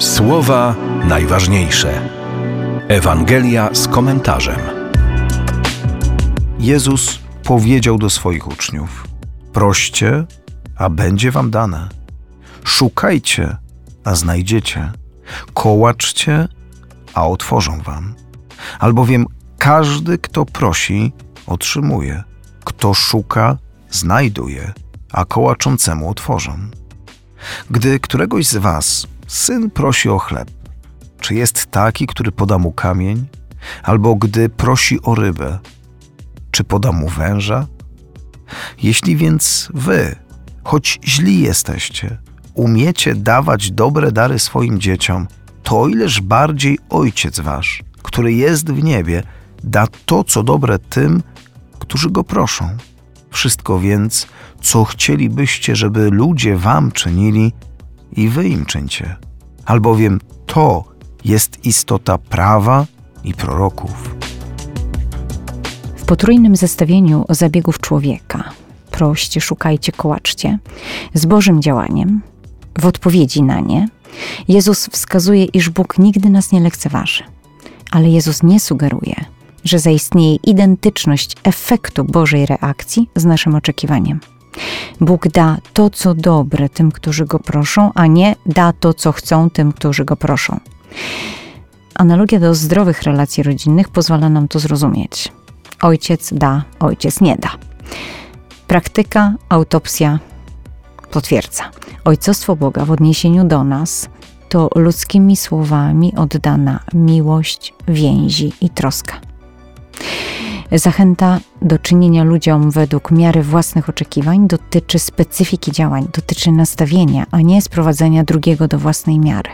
Słowa najważniejsze. Ewangelia z komentarzem. Jezus powiedział do swoich uczniów: proście, a będzie wam dane. Szukajcie, a znajdziecie. Kołaczcie, a otworzą wam. Albowiem każdy, kto prosi, otrzymuje. Kto szuka, znajduje, a kołaczącemu otworzą. Gdy któregoś z was syn prosi o chleb, czy jest taki, który poda mu kamień? Albo gdy prosi o rybę, czy poda mu węża? Jeśli więc wy, choć źli jesteście, umiecie dawać dobre dary swoim dzieciom, to ileż bardziej Ojciec wasz, który jest w niebie, da to, co dobre tym, którzy go proszą. Wszystko więc, co chcielibyście, żeby ludzie wam czynili, i wy im czyńcie. Albowiem to jest istota prawa i proroków. W potrójnym zestawieniu zabiegów człowieka, proście, szukajcie, kołaczcie, z Bożym działaniem, w odpowiedzi na nie, Jezus wskazuje, iż Bóg nigdy nas nie lekceważy. Ale Jezus nie sugeruje, że zaistnieje identyczność efektu Bożej reakcji z naszym oczekiwaniem. Bóg da to, co dobre tym, którzy Go proszą, a nie da to, co chcą tym, którzy Go proszą. Analogia do zdrowych relacji rodzinnych pozwala nam to zrozumieć. Ojciec da, ojciec nie da. Praktyka, autopsja potwierdza. Ojcostwo Boga w odniesieniu do nas to ludzkimi słowami oddana miłość, więzi i troska. Zachęta do czynienia ludziom według miary własnych oczekiwań dotyczy specyfiki działań, dotyczy nastawienia, a nie sprowadzenia drugiego do własnej miary.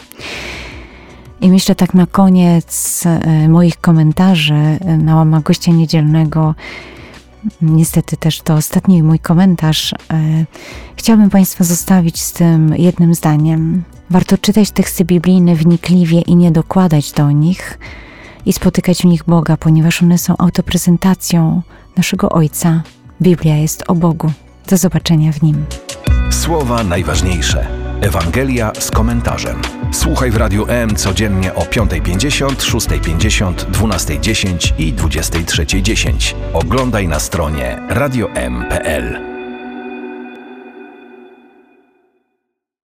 I myślę tak na koniec moich komentarzy na łamach gościa niedzielnego, niestety też to ostatni mój komentarz, chciałabym Państwa zostawić z tym jednym zdaniem. Warto czytać teksty biblijne wnikliwie i nie dokładać do nich i spotykać w nich Boga, ponieważ one są autoprezentacją naszego Ojca. Biblia jest o Bogu. Do zobaczenia w Nim. Słowa najważniejsze. Ewangelia z komentarzem. Słuchaj w Radiu M codziennie o 5:50, 6:50, 12:10 i 23:10. Oglądaj na stronie radiom.pl.